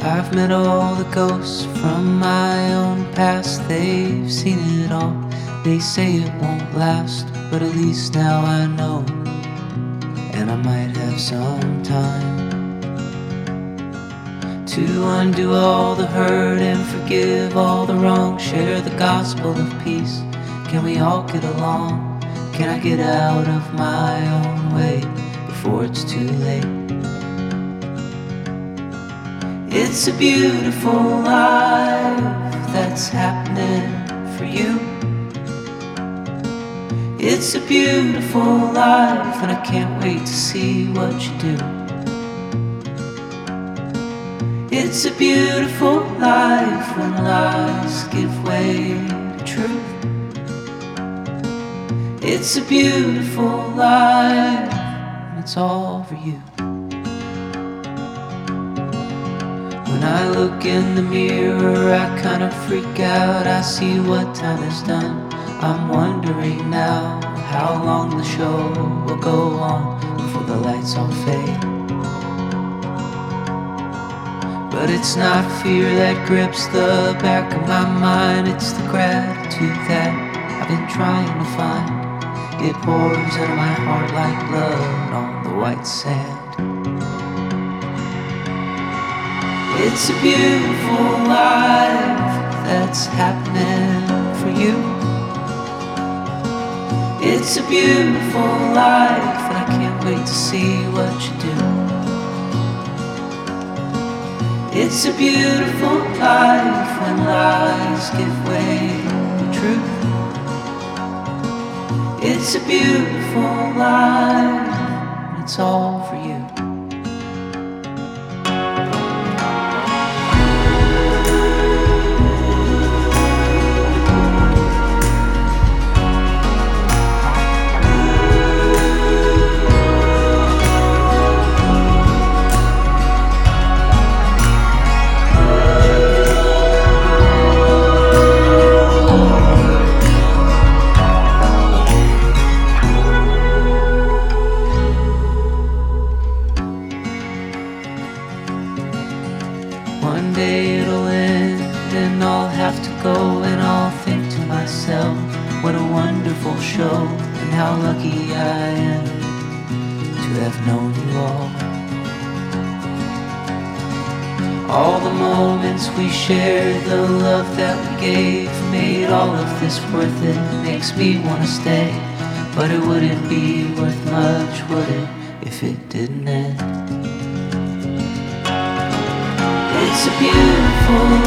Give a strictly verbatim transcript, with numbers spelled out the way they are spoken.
I've met all the ghosts from my own past. They've seen it all. They say it won't last, but at least now I know. And I might have some time to undo all the hurt and forgive all the wrong. Share the gospel of peace. Can we all get along? Can I get out of my own way before it's too late? It's a beautiful life that's happening for you. It's a beautiful life, and I can't wait to see what you do. It's a beautiful life when lies give way to truth. It's a beautiful life, and it's all for you. When I look in the mirror, I kind of freak out. I see what time has done. I'm wondering now how long the show will go on before the lights all fade. But it's not fear that grips the back of my mind. It's the gratitude that I've been trying to find. It pours out of my heart like blood on the white sand. It's a beautiful life that's happening for you. It's a beautiful life, and I can't wait to see what you do. It's a beautiful life when lies give way to truth. It's a beautiful life, and it's all for you. One day it'll end and I'll have to go, and I'll think to myself, what a wonderful show, and how lucky I am to have known you all. All the moments we shared, the love that we gave, made all of this worth it. Makes me wanna stay, but it wouldn't be worth much, would it, if it didn't end? It's a beautiful